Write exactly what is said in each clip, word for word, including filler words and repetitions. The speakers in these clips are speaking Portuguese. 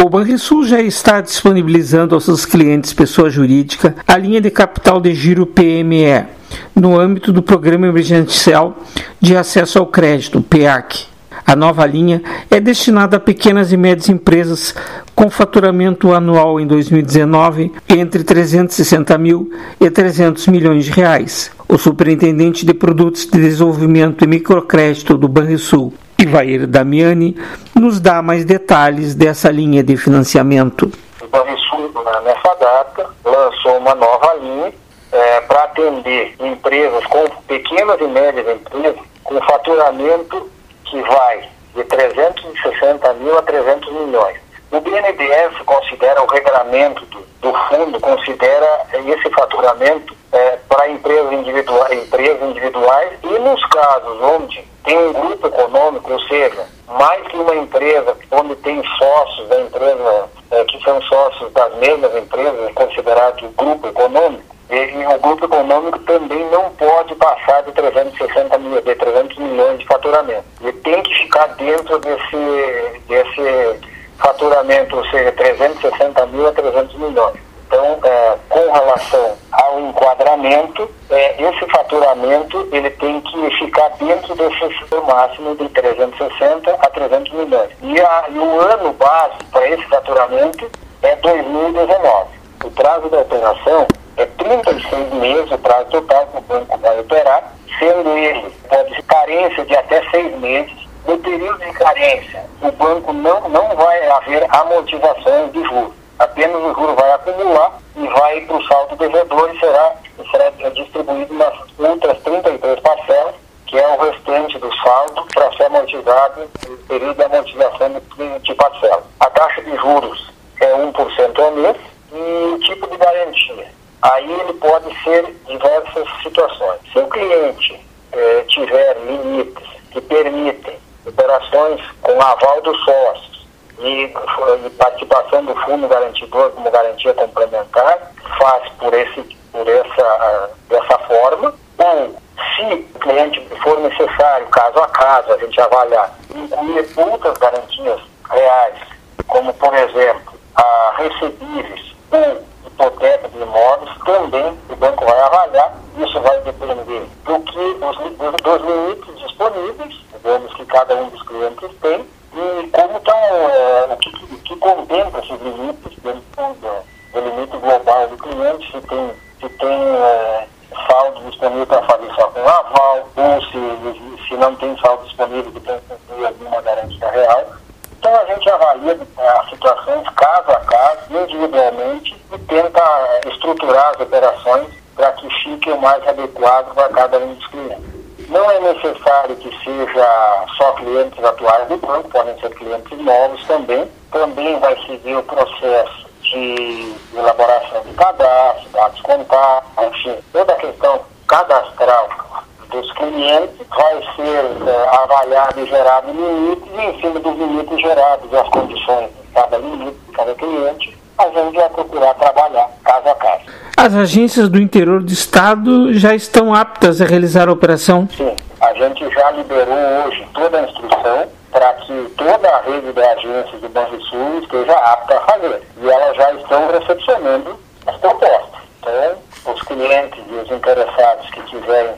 O Banrisul já está disponibilizando aos seus clientes pessoa jurídica a linha de capital de giro P M E, no âmbito do Programa Emergencial de Acesso ao Crédito, P A C. A nova linha é destinada a pequenas e médias empresas com faturamento anual em dois mil e dezenove entre trezentos e sessenta mil e trezentos milhões de reais. O superintendente de Produtos de Desenvolvimento e Microcrédito do Banrisul, Ivair Damiani, nos dá mais detalhes dessa linha de financiamento. O Banrisul, nessa data, lançou uma nova linha é, para atender empresas, com pequenas e médias empresas, com faturamento que vai de trezentos e sessenta mil a trezentos milhões. O B N D E S considera, o regramento do, do fundo considera esse faturamento é, para empresas individuais, empresas individuais e nos casos onde tem um grupo econômico, ou seja, mais que uma empresa onde tem sócios da empresa, é, que são sócios das mesmas empresas, considerado grupo econômico, e, e o grupo econômico também não pode passar de trezentos e sessenta mil, de trezentos milhões de faturamento. E tem que ficar dentro desse, desse faturamento, ou seja, trezentos e sessenta mil a trezentos milhões. Então, é, com relação ao enquadramento, é, esse faturamento ele tem que ficar dentro desse máximo de trezentos e sessenta a trezentos milhões. E, a, e o ano base para esse faturamento é dois mil e dezenove. O prazo da operação é trinta e seis meses, o prazo total que o banco vai operar, sendo ele, pode ser carência de até seis meses. No período de carência, o banco não, não vai haver amortizações de juros. Apenas o juro vai acumular e vai para o saldo devedor e será, será distribuído nas outras trinta e três parcelas, que é o restante do saldo para ser amortizado no período de amortização de, de parcela. A taxa de juros é um por cento ao mês e o tipo de garantia. Aí ele pode ser diversas situações. Se o cliente eh, tiver limites que permitem operações com aval dos sócios e, e participação do fundo garantidor como garantia complementar, faz por, esse, por essa, dessa forma. Ou, se o cliente for necessário, caso a caso, a gente avaliar, incluir outras garantias reais, como, por exemplo, a recebíveis ou hipoteca de imóveis, também o banco vai avaliar. Isso vai depender do que, dos, dos limites disponíveis, digamos que cada um dos clientes tem, e como estão, é, o, que, o que contempla esses limites dentro do, do limite global do cliente, se tem, se tem é, saldo disponível para fazer só com aval, ou se, se não tem saldo disponível que tem que cumprir alguma garantia real. Então a gente avalia as situações caso a caso, individualmente, e tenta estruturar as operações para que fique o mais adequado para cada um dos clientes. Não é necessário que seja só clientes atuais do banco, podem ser clientes novos também. Também vai seguir o processo de elaboração de cadastro, dados contábeis, enfim, toda a questão cadastral dos clientes vai ser é, avaliado e gerado limites, e em cima dos limites gerados e as condições de cada limite, de cada cliente, a gente vai procurar trabalhar caso a caso. As agências do interior do estado já estão aptas a realizar a operação? Sim, a gente já liberou hoje toda a instrução para que toda a rede de agências do Banrisul esteja apta a fazer. E elas já estão recepcionando as propostas. Então, os clientes e os interessados que tiverem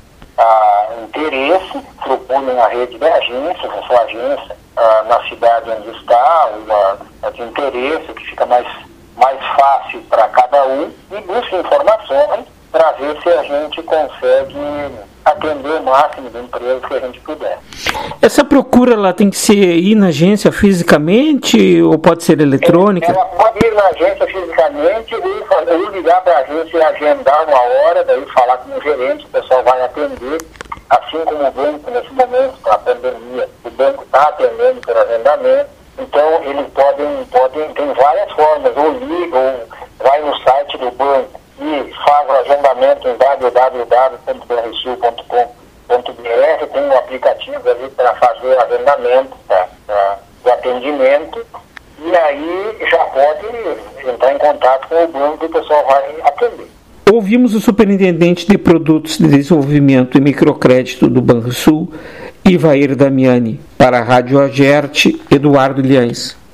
ah, interesse, procurem a rede de agências, a sua agência, ah, na cidade onde está, uma, a de interesse, que fica mais, mais fácil para cada um, e busque informações para ver se a gente consegue atender o máximo de empresas que a gente puder. Essa procura ela tem que ser ir na agência fisicamente ou pode ser eletrônica? Ela pode ir na agência fisicamente ou, ou ligar para a agência e agendar uma hora, daí falar com o gerente, o pessoal vai atender, assim como o banco nesse momento, com a pandemia, o banco está atendendo por agendamento. Então eles podem, podem, tem várias formas, ou liga, ou vai no site do banco e faz o agendamento em w w w ponto banrisul ponto com ponto b r, tem um aplicativo ali para fazer o agendamento tá, tá, do atendimento, e aí já pode entrar em contato com o banco e o pessoal vai atender. Ouvimos o superintendente de Produtos de Desenvolvimento e Microcrédito do Banrisul, Ivair Damiani. Para a Rádio Agerte, Eduardo Liães.